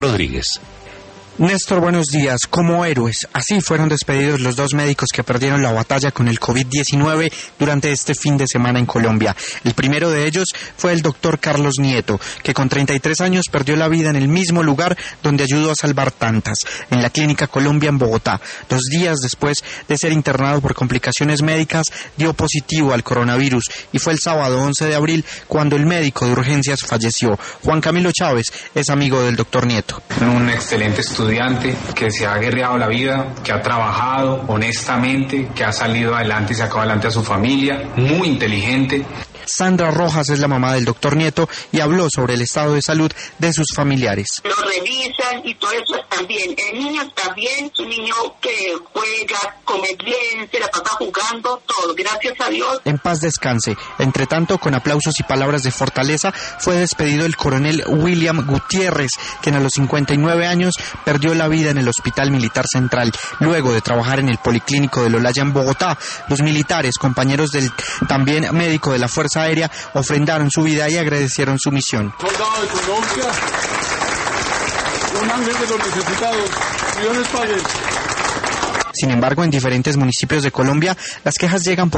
Rodríguez. Néstor, buenos días. Como héroes, así fueron despedidos los dos médicos que perdieron la batalla con el COVID-19 durante este fin de semana en Colombia. El primero de ellos fue el doctor Carlos Nieto, que con 33 años perdió la vida en el mismo lugar donde ayudó a salvar tantas, en la Clínica Colombia en Bogotá. 2 días después de ser internado por complicaciones médicas, dio positivo al coronavirus y fue el sábado 11 de abril cuando el médico de urgencias falleció. Juan Camilo Chávez es amigo del doctor Nieto. Un excelente estudiante que se ha guerreado la vida, que ha trabajado honestamente, que ha salido adelante y sacado adelante a su familia, muy inteligente. Sandra Rojas es la mamá del doctor Nieto y habló sobre el estado de salud de sus familiares. Lo revisan y todo eso está bien. El niño está bien, es un niño que juega, come bien, se la pasa jugando, todo, gracias a Dios. En paz descanse. Entre tanto, con aplausos y palabras de fortaleza, fue despedido el coronel William Gutiérrez, quien a los 59 años perdió la vida en el Hospital Militar Central, luego de trabajar en el Policlínico de Olaya en Bogotá. Los militares, compañeros del también médico de la Fuerza Aérea, ofrendaron su vida y agradecieron su misión. Soldado de Colombia, un ángel de los necesitados, Dios les pague. Sin embargo, en diferentes municipios de Colombia, las quejas llegan por